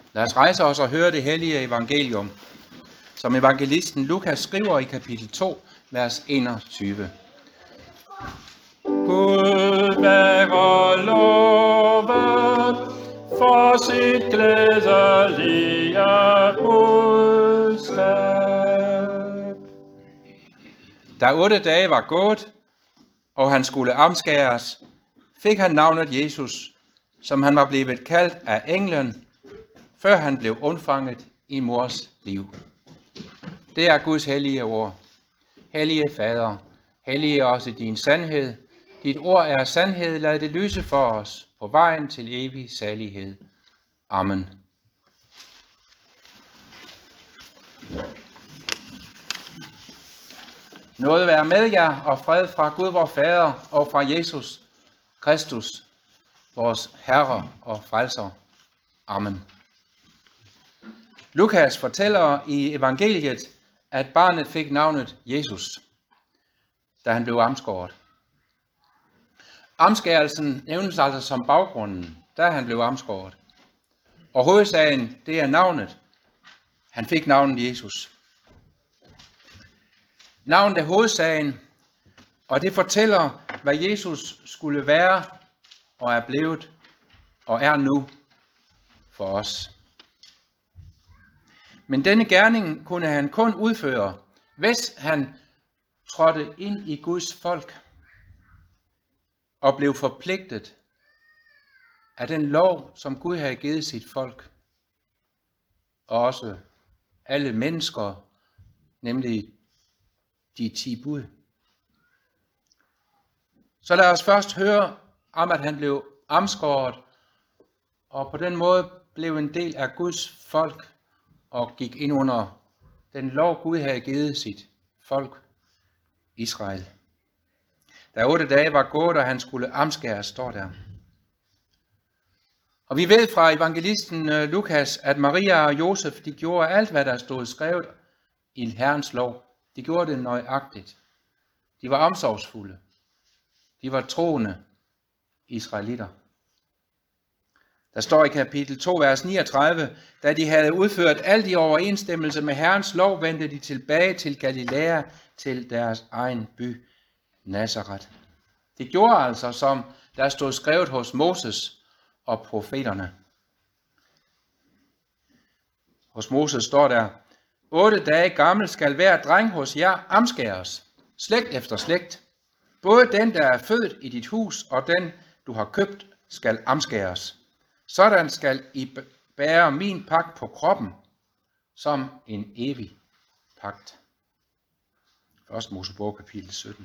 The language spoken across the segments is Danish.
Lad os rejse os og høre det hellige evangelium, som evangelisten Lukas skriver i kapitel 2, vers 21. Gud være lovet for sit glædelige budskab. Da 8 dage var gået, og han skulle omskæres, fik han navnet Jesus, som han var blevet kaldt af englen, før han blev undfanget i mors liv. Det er Guds hellige ord. Hellige Fader, hellige os i din sandhed. Dit ord er sandhed, lad det lyse for os på vejen til evig salighed. Amen. Nåde være med jer og fred fra Gud vor Fader og fra Jesus Kristus, vores Herre og Frelser. Amen. Lukas fortæller i evangeliet, at barnet fik navnet Jesus, da han blev omskåret. Omskærelsen nævnes altså som baggrunden, da han blev omskåret. Og hovedsagen, det er navnet. Han fik navnet Jesus. Navnet er hovedsagen, og det fortæller, hvad Jesus skulle være og er blevet og er nu for os. Men denne gerning kunne han kun udføre, hvis han trådte ind i Guds folk og blev forpligtet af den lov, som Gud havde givet sit folk, og også alle mennesker, nemlig de 10 bud. Så lad os først høre om, at han blev omskåret, og på den måde blev en del af Guds folk, og gik ind under den lov, Gud havde givet sit folk, Israel. Da 8 dage var gået, og han skulle omskæres, står der. Og vi ved fra evangelisten Lukas, at Maria og Josef, de gjorde alt, hvad der stod skrevet i Herrens lov. De gjorde det nøjagtigt. De var omsorgsfulde. De var troende israelitter. Der står i kapitel 2, vers 39, da de havde udført alt i overensstemmelse med Herrens lov, vendte de tilbage til Galilea, til deres egen by, Nazaret. De gjorde altså, som der stod skrevet hos Moses og profeterne. Hos Moses står der, 8 dage gammel skal hver dreng hos jer omskæres, slægt efter slægt. Både den, der er født i dit hus, og den, du har købt, skal omskæres. Sådan skal I bære min pagt på kroppen, som en evig pagt. 1. Mosebog kapitel 17.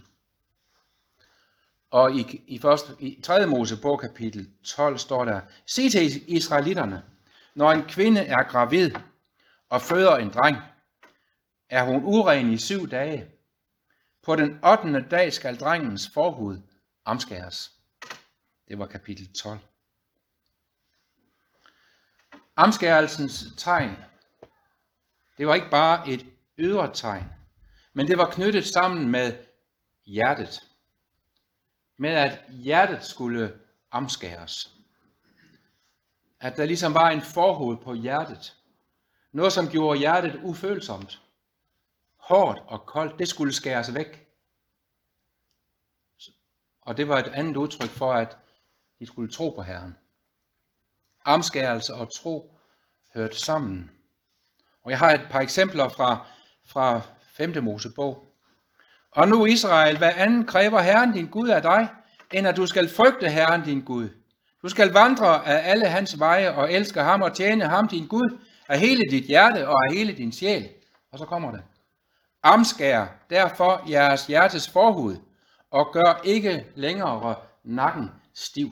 Og i 3. Mosebog kapitel 12 står der, sig til israelitterne, når en kvinde er gravid og føder en dreng, er hun uren i 7 dage. På den 8. dag skal drengens forhud omskæres. Det var kapitel 12. Omskærelsens tegn, det var ikke bare et ydre tegn, men det var knyttet sammen med hjertet. Med at hjertet skulle omskæres. At der ligesom var en forhud på hjertet. Noget, som gjorde hjertet ufølsomt. Hårdt og koldt, det skulle skæres væk. Og det var et andet udtryk for, at de skulle tro på Herren. Omskærelse og tro hørte sammen. Og jeg har et par eksempler fra 5. Mosebog. Og nu Israel, hvad andet kræver Herren din Gud af dig, end at du skal frygte Herren din Gud. Du skal vandre af alle hans veje og elske ham og tjene ham din Gud af hele dit hjerte og af hele din sjæl. Og så kommer det. Omskær derfor jeres hjertes forhud og gør ikke længere nakken stiv.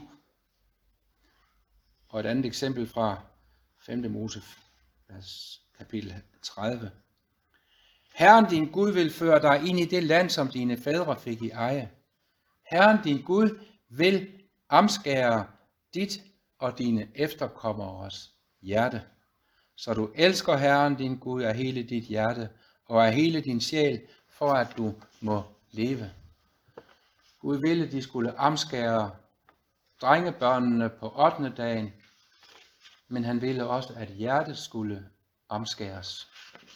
Og et andet eksempel fra 5. Mose, kapitel 30. Herren din Gud vil føre dig ind i det land, som dine fædre fik i eje. Herren din Gud vil omskære dit og dine efterkommeres hjerte, så du elsker Herren din Gud af hele dit hjerte og af hele din sjæl, for at du må leve. Gud ville, de skulle omskære drengebørnene på 8. dagen, men han ville også, at hjertet skulle omskæres.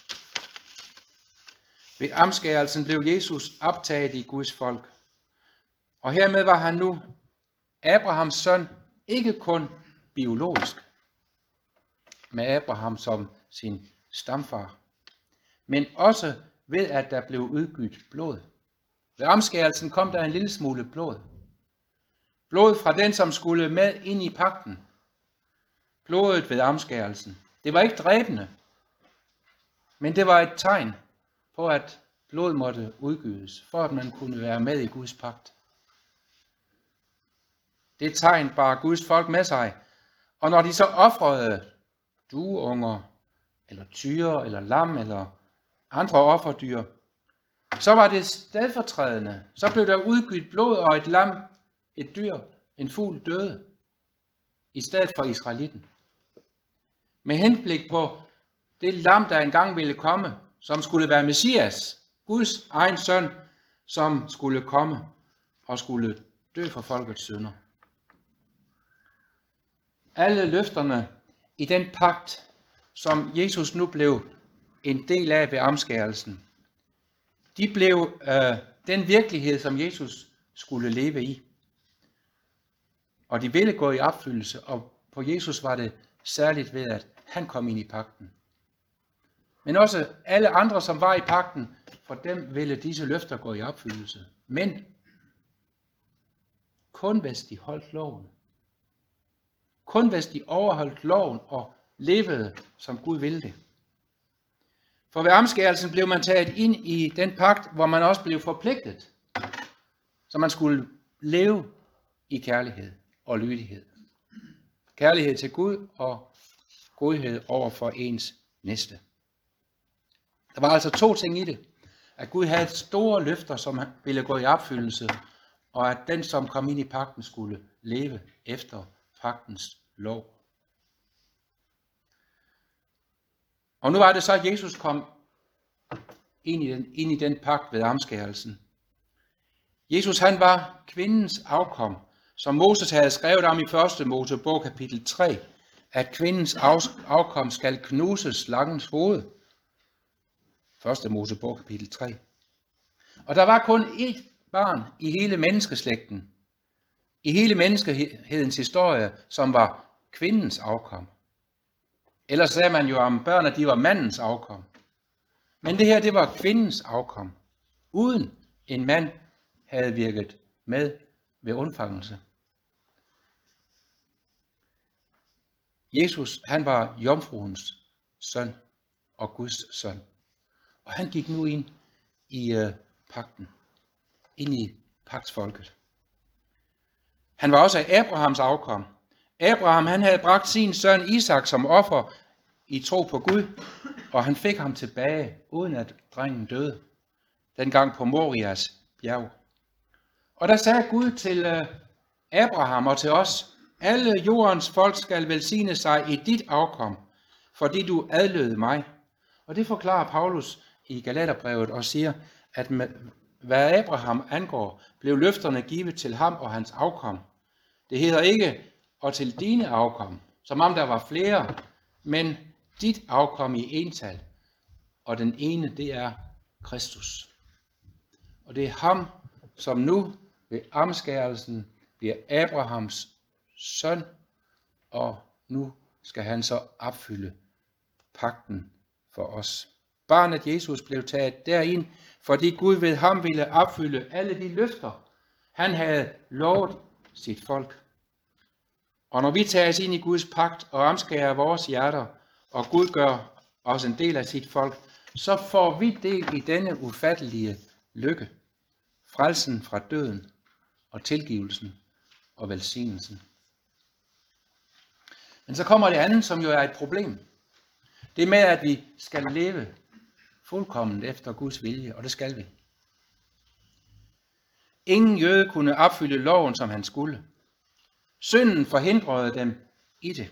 Ved omskærelsen blev Jesus optaget i Guds folk. Og hermed var han nu Abrahams søn, ikke kun biologisk, med Abraham som sin stamfar, men også ved, at der blev udgydt blod. Ved omskærelsen kom der en lille smule blod. Blod fra den, som skulle med ind i pagten. Blodet ved omskærelsen. Det var ikke dræbende, men det var et tegn på, at blod måtte udgydes, for at man kunne være med i Guds pagt. Det tegn bar Guds folk med sig, og når de så ofrede dueunger, eller tyre, eller lam, eller andre offerdyr, så var det stedfortrædende. Så blev der udgydt blod, og et lam, et dyr, en fugl døde, i stedet for israelitten. Med henblik på det lam, der engang ville komme, som skulle være Messias, Guds egen søn, som skulle komme og skulle dø for folkets synder. Alle løfterne i den pagt, som Jesus nu blev en del af ved omskærelsen, de blev den virkelighed, som Jesus skulle leve i. Og de ville gå i opfyldelse, og på Jesus var det særligt ved, at han kom ind i pagten. Men også alle andre, som var i pagten, for dem ville disse løfter gå i opfyldelse. Men kun hvis de holdt loven. Kun hvis de overholdt loven og levede, som Gud ville det. For ved omskærelsen blev man taget ind i den pagt, hvor man også blev forpligtet. Så man skulle leve i kærlighed og lydighed. Kærlighed til Gud og godhed over for ens næste. Der var altså to ting i det. At Gud havde store løfter, som ville gå i opfyldelse, og at den, som kom ind i pagten, skulle leve efter pagtens lov. Og nu var det så, at Jesus kom ind i den pagt ved omskærelsen. Jesus, han var kvindens afkom, som Moses havde skrevet om i 1. Mosebog kapitel 3, at kvindens afkom skal knuse slangens hoved. 1. Mosebog kapitel 3. Og der var kun ét barn i hele menneskeslægten, i hele menneskehedens historie, som var kvindens afkom. Ellers sagde man jo om børn, at de var mandens afkom. Men det her, det var kvindens afkom, uden en mand havde virket med ved undfangelse. Jesus, han var jomfruens søn og Guds søn. Og han gik nu ind i pagten, ind i pagtsfolket. Han var også Abrahams afkom. Abraham, han havde bragt sin søn Isak som offer i tro på Gud, og han fik ham tilbage, uden at drengen døde, dengang på Morias bjerg. Og der sagde Gud til Abraham og til os, alle jordens folk skal velsigne sig i dit afkom, fordi du adlød mig. Og det forklarer Paulus i Galaterbrevet og siger, at hvad Abraham angår, blev løfterne givet til ham og hans afkom. Det hedder ikke, og til dine afkom, som om der var flere, men dit afkom i ental. Og den ene, det er Kristus. Og det er ham, som nu ved omskærelsen bliver Abrahams søn, og nu skal han så opfylde pagten for os. Barnet Jesus blev taget derind, fordi Gud ved ham ville opfylde alle de løfter, han havde lovet sit folk. Og når vi tages ind i Guds pagt og omskærer vores hjerter, og Gud gør os en del af sit folk, så får vi del i denne ufattelige lykke, frelsen fra døden og tilgivelsen og velsignelsen. Men så kommer det andet, som jo er et problem. Det er med, at vi skal leve fuldkomment efter Guds vilje, og det skal vi. Ingen jøde kunne opfylde loven, som han skulle. Synden forhindrede dem i det.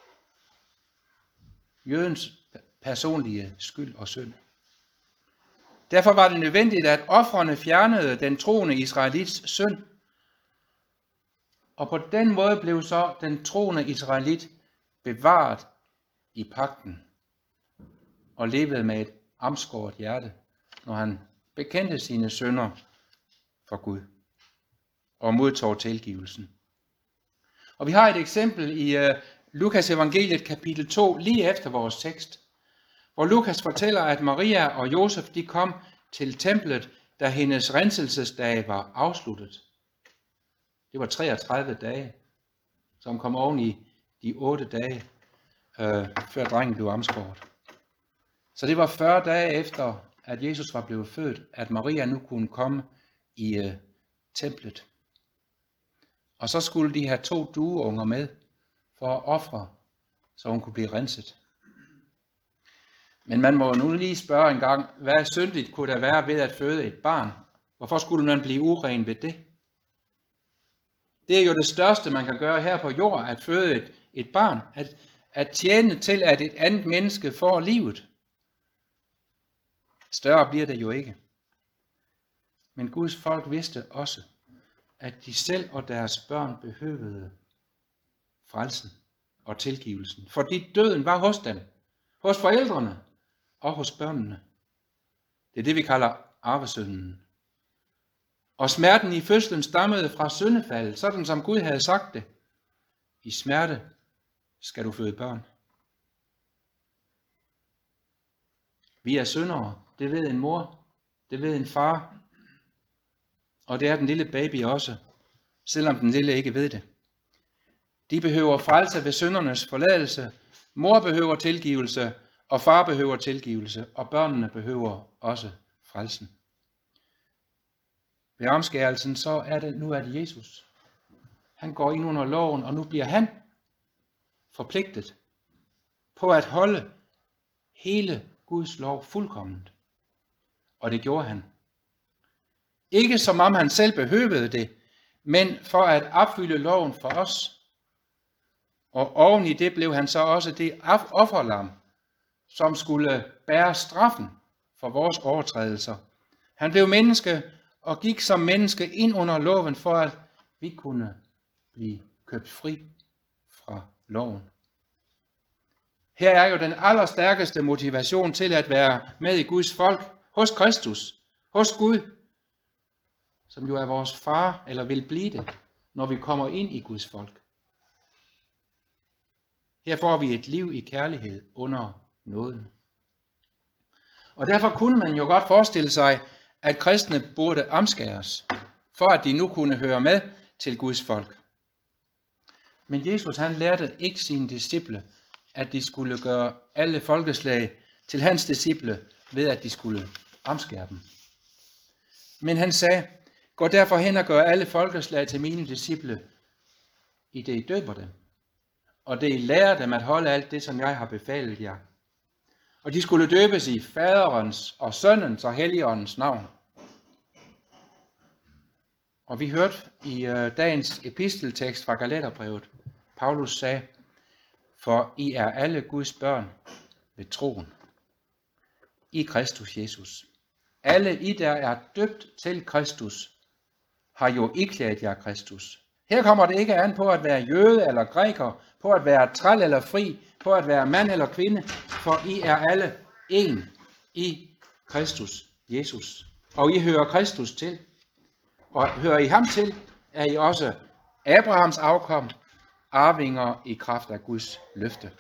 Jødens personlige skyld og synd. Derfor var det nødvendigt, at ofrene fjernede den troende israelits synd. Og på den måde blev så den troende israelit bevaret i pagten og levede med et omskåret hjerte, når han bekendte sine synder for Gud og modtog tilgivelsen. Og vi har et eksempel i Lukas evangeliet kapitel 2, lige efter vores tekst, hvor Lukas fortæller, at Maria og Josef de kom til templet, da hendes renselsesdage var afsluttet. Det var 33 dage, som kom oven i de 8 dage, før drengen blev omskåret. Så det var 40 dage efter, at Jesus var blevet født, at Maria nu kunne komme i templet. Og så skulle de have 2 dueunger med for at ofre, så hun kunne blive renset. Men man må nu lige spørge en gang, hvad syndigt kunne der være ved at føde et barn? Hvorfor skulle man blive uren ved det? Det er jo det største, man kan gøre her på jord, at føde et barn. At tjene til, at et andet menneske får livet. Større bliver det jo ikke. Men Guds folk vidste også, at de selv og deres børn behøvede frelsen og tilgivelsen. Fordi døden var hos dem, hos forældrene og hos børnene. Det er det, vi kalder arvesynden. Og smerten i fødslen stammede fra syndefaldet, sådan som Gud havde sagt det. I smerte skal du føde børn. Vi er syndere, det ved en mor, det ved en far, og det er den lille baby også, selvom den lille ikke ved det. De behøver frelse ved syndernes forladelse, mor behøver tilgivelse, og far behøver tilgivelse, og børnene behøver også frelsen. Ved omskærelsen så er det Jesus. Han går ind under loven, og nu bliver han forpligtet på at holde hele Guds lov fuldkomment. Og det gjorde han. Ikke som om han selv behøvede det, men for at opfylde loven for os. Og oven i det blev han så også det offerlam, som skulle bære straffen for vores overtrædelser. Han blev menneske og gik som menneske ind under loven, for at vi kunne blive købt fri fra loven. Her er jo den allerstærkeste motivation til at være med i Guds folk, hos Kristus, hos Gud, som jo er vores far, eller vil blive det, når vi kommer ind i Guds folk. Her får vi et liv i kærlighed under nåden. Og derfor kunne man jo godt forestille sig, at kristne burde omskæres, for at de nu kunne høre med til Guds folk. Men Jesus han lærte ikke sine disciple, at de skulle gøre alle folkeslag til hans disciple, ved at de skulle omskære dem. Men han sagde, gå derfor hen og gør alle folkeslag til mine disciple, i det I døber dem, og det I lærer dem at holde alt det, som jeg har befalet jer. Og de skulle døbes i Faderens og Sønnens og Helligåndens navn. Og vi hørte i dagens episteltekst fra Galaterbrevet, Paulus sagde, for I er alle Guds børn ved troen i Kristus Jesus. Alle I, der er døbt til Kristus, har jo iklædt jer Kristus. Her kommer det ikke an på at være jøde eller græker, på at være træl eller fri, på at være mand eller kvinde, for I er alle en i Kristus Jesus. Og I hører Kristus til. Og hører I ham til, er I også Abrahams afkom, arvinger i kraft af Guds løfte.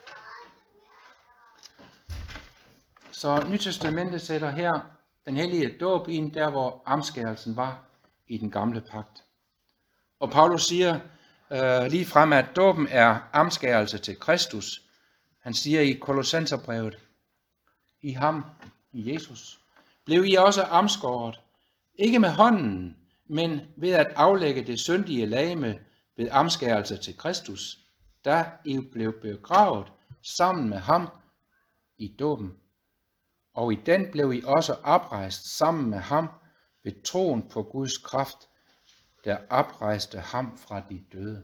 Så Nytestamentet sætter her den hellige dåb ind der, hvor omskærelsen var i den gamle pagt. Og Paulus siger lige frem, at dåben er omskærelse til Kristus. Han siger i Kolossenserbrevet, i ham, i Jesus, blev I også omskåret, ikke med hånden, men ved at aflægge det syndige legeme ved omskærelse til Kristus, da I blev begravet sammen med ham i dåben. Og i den blev I også oprejst sammen med ham ved troen på Guds kraft, der oprejste ham fra de døde.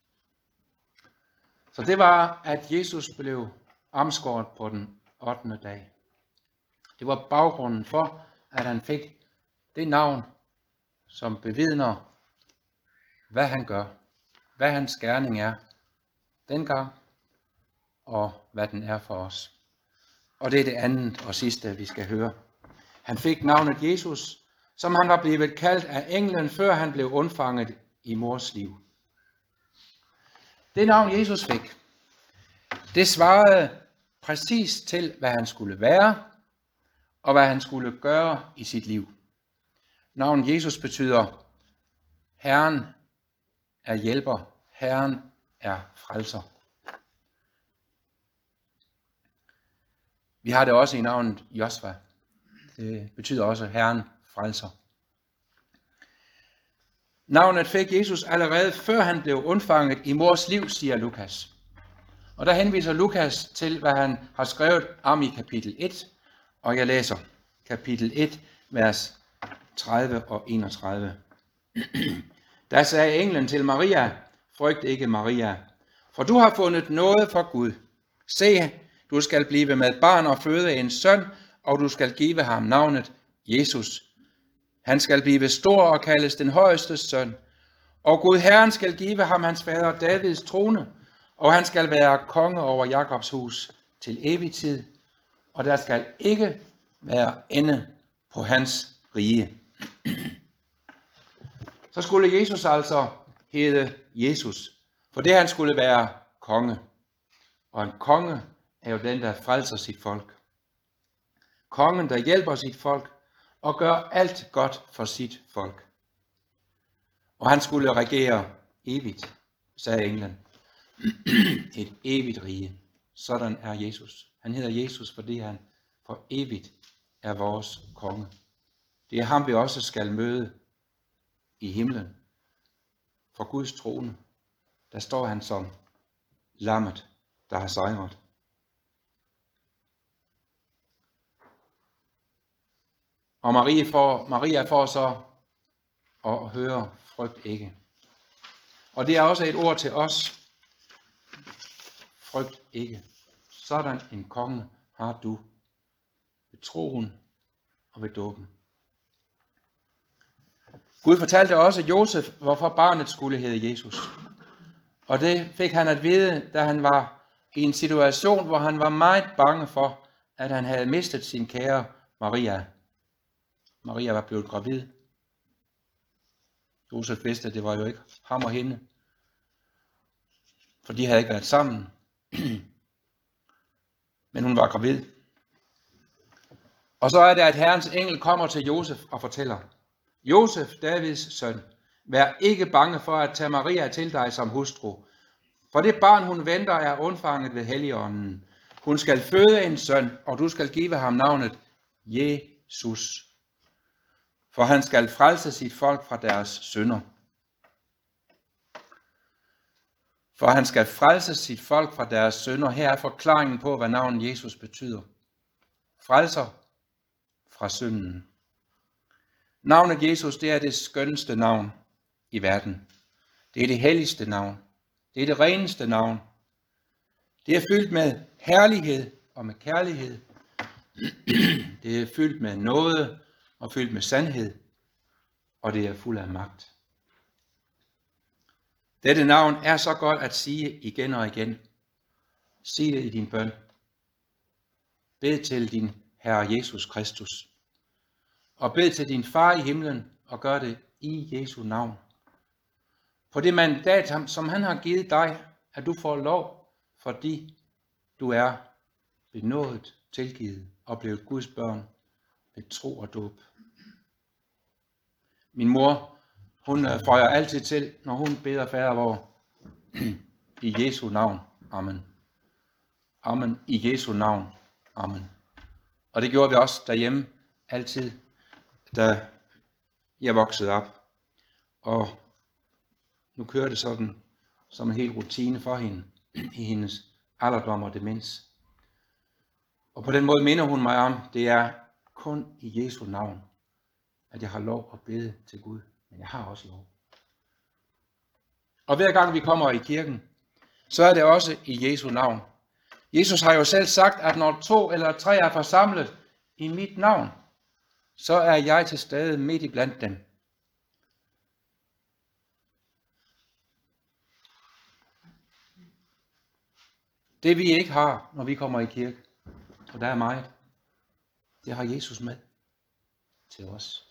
Så det var, at Jesus blev omskåret på den 8. dag. Det var baggrunden for, at han fik det navn, som bevidner, hvad han gør, hvad hans gerning er, dengang og hvad den er for os. Og det er det andet og sidste, vi skal høre. Han fik navnet Jesus, som han var blevet kaldt af englen, før han blev undfanget i mors liv. Det navn Jesus fik, det svarede præcis til, hvad han skulle være, og hvad han skulle gøre i sit liv. Navnet Jesus betyder, Herren er hjælper, Herren er frelser. Vi har det også i navnet Josva. Det betyder også Herren frelser. Navnet fik Jesus allerede før han blev undfanget i mors liv, siger Lukas. Og der henviser Lukas til, hvad han har skrevet om i kapitel 1, og jeg læser kapitel 1, vers 30 og 31. Der sagde englen til Maria, frygt ikke Maria, for du har fundet noget fra Gud. Se, du skal blive med barn og føde en søn, og du skal give ham navnet Jesus. Han skal blive stor og kaldes den højeste søn. Og Gud Herren skal give ham hans fader Davids trone, og han skal være konge over Jakobs hus til evig tid, og der skal ikke være ende på hans rige. Så skulle Jesus altså hedde Jesus, for det han skulle være konge. Og en konge er jo den, der frelser sit folk. Kongen, der hjælper sit folk og gør alt godt for sit folk. Og han skulle regere evigt, sagde englen. Et evigt rige. Sådan er Jesus. Han hedder Jesus, fordi han for evigt er vores konge. Det er ham, vi også skal møde i himlen. For Guds trone, der står han som lammet, der har sejret. Og Maria får så at høre, frygt ikke. Og det er også et ord til os. Frygt ikke. Sådan en konge har du ved troen og ved dåben. Gud fortalte også Josef, hvorfor barnet skulle hedde Jesus. Og det fik han at vide, da han var i en situation, hvor han var meget bange for, at han havde mistet sin kære Maria. Maria var blevet gravid. Josef vidste, at det var jo ikke ham og hende, for de havde ikke været sammen. Men hun var gravid. Og så er det, at Herrens engel kommer til Josef og fortæller, Josef, Davids søn, vær ikke bange for at tage Maria til dig som hustru, for det barn, hun venter, er undfanget ved Helligånden. Hun skal føde en søn, og du skal give ham navnet Jesus. For han skal frelse sit folk fra deres synder. For han skal frelse sit folk fra deres synder. Her er forklaringen på, hvad navnet Jesus betyder. Frelser fra synden. Navnet Jesus, det er det skønneste navn i verden. Det er det helligste navn. Det er det reneste navn. Det er fyldt med herlighed og med kærlighed. Det er fyldt med nåde og fyldt med sandhed. Og det er fuld af magt. Dette navn er så godt at sige igen og igen. Sig det i din bøn. Bed til din Herre Jesus Kristus. Og bed til din far i himlen og gør det i Jesu navn. På det mandat, som han har givet dig, at du får lov, fordi du er benådet, tilgivet og blevet Guds børn ved tro og dåb. Min mor, hun føjer altid til, når hun beder fader vor, i Jesu navn. Amen. Amen. I Jesu navn. Amen. Og det gjorde vi også derhjemme altid, da jeg voksede op. Og nu kører det sådan som en hel rutine for hende i hendes alderdom og demens. Og på den måde minder hun mig om, det er kun i Jesu navn, at jeg har lov at bede til Gud. Men jeg har også lov. Og hver gang vi kommer i kirken, så er det også i Jesu navn. Jesus har jo selv sagt, at når 2 eller 3 er forsamlet i mit navn, så er jeg til stede midt i blandt dem. Det vi ikke har, når vi kommer i kirke, og der er meget, det har Jesus med til os.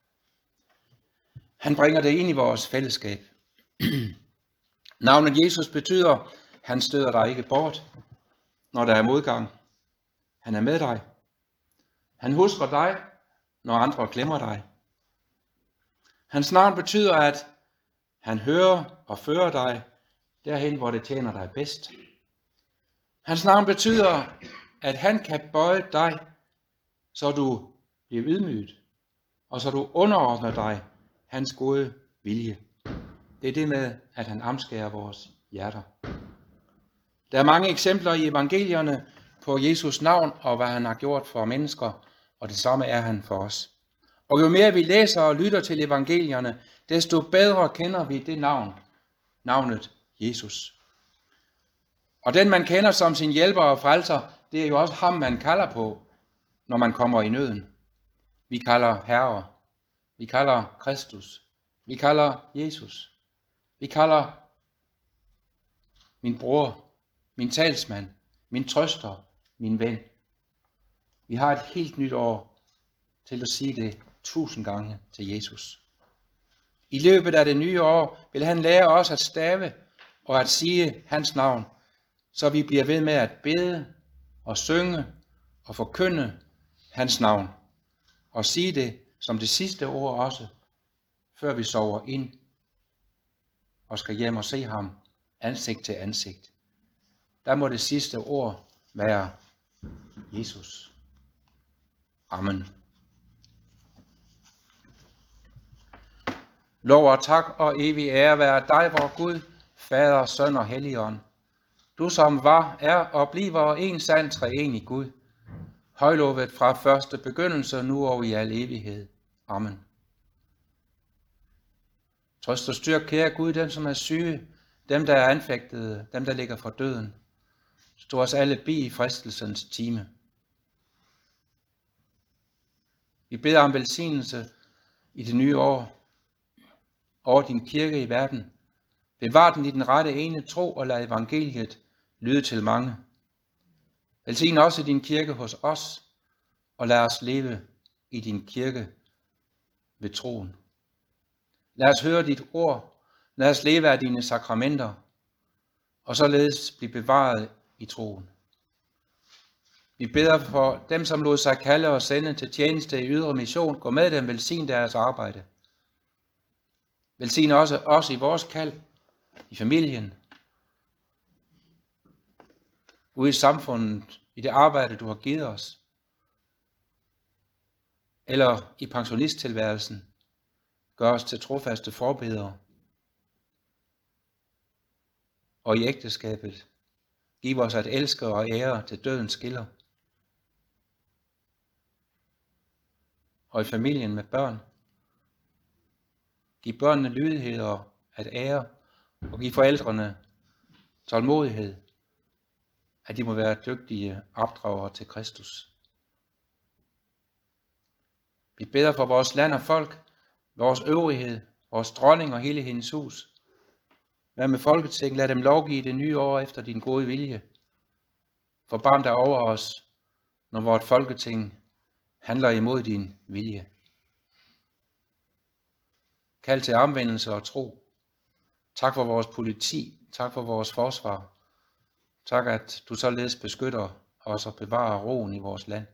Han bringer det ind i vores fællesskab. Navnet Jesus betyder, han støder dig ikke bort, når der er modgang. Han er med dig. Han husker dig, når andre glemmer dig. Hans navn betyder, at han hører og fører dig derhen, hvor det tjener dig bedst. Hans navn betyder, at han kan bøje dig, så du bliver ydmyget, og så du underordner dig hans gode vilje. Det er det med, at han omskærer vores hjerter. Der er mange eksempler i evangelierne på Jesus navn og hvad han har gjort for mennesker, og det samme er han for os. Og jo mere vi læser og lytter til evangelierne, desto bedre kender vi det navnet Jesus. Og den man kender som sin hjælper og frelser, det er jo også ham man kalder på, når man kommer i nøden. Vi kalder Herre, vi kalder Kristus, vi kalder Jesus, vi kalder min bror, min talsmand, min trøster, min ven. Vi har et helt nyt år til at sige det 1000 gange til Jesus. I løbet af det nye år vil han lære os at stave og at sige hans navn, så vi bliver ved med at bede og synge og forkynde hans navn. Og sige det som det sidste ord også, før vi sover ind og skal hjem og se ham ansigt til ansigt. Der må det sidste ord være Jesus. Amen. Lov og tak og evig ære være dig, vor Gud, Fader, Søn og Helligånd. Du som var, er og bliver en sand treenig Gud. Højlovet fra første begyndelse, nu og i al evighed. Amen. Trøst og styrk, kære Gud, dem som er syge, dem der er anfægtede, dem der ligger for døden. Stå os alle bi i fristelsens time. Vi beder om velsignelse i det nye år over din kirke i verden. Bevar den i den rette ene tro og lad evangeliet lyde til mange. Velsign også din kirke hos os, og lad os leve i din kirke ved troen. Lad os høre dit ord, lad os leve af dine sakramenter, og således blive bevaret i troen. Vi beder for dem, som lod sig kalde og sende til tjeneste i ydre mission. Gå med dem, velsign deres arbejde. Velsign også os i vores kald, i familien, ude i samfundet, i det arbejde, du har givet os, eller i pensionisttilværelsen. Gør os til trofaste forbedere. Og i ægteskabet, giv os at elske og ære til dødens skiller. Og i familien med børn, giv børnene lydighed og at ære, og giv forældrene tålmodighed, at de må være dygtige opdragere til Kristus. Vi beder for vores land og folk, vores øvrighed, vores dronning og hele hendes hus. Vær med Folketinget, lad dem lovgive det nye år efter din gode vilje. Forbarm dig over os, når vort Folketing handler imod din vilje. Kald til omvendelse og tro. Tak for vores politi, tak for vores forsvar. Tak, at du således beskytter os og bevarer roen i vores land.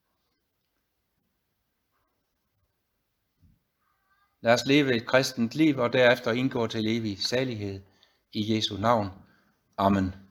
Lad os leve et kristent liv og derefter indgå til evig salighed i Jesu navn. Amen.